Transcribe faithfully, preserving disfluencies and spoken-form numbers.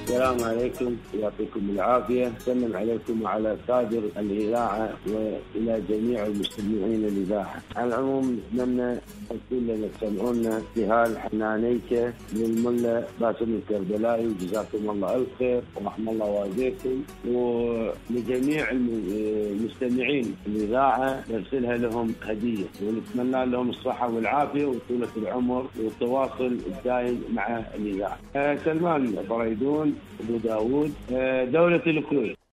السلام عليكم، يعطيكم العافية. سلم عليكم وعلى كادر الإذاعة وإلى جميع المستمعين الإذاعة. على العموم نتمنى كلنا تسمعونا في هالحنانيكة للملا باسم الكربلائي، جزاكم الله ألف خير ورحم الله والديكم، ولجميع المستمعين الإذاعة نرسلها لهم هدية، ونتمنى لهم الصحة والعافية وطولة العمر والتواصل الدائم مع الإذاعة. سلمان بريدون أبو داود، دولة الكويت.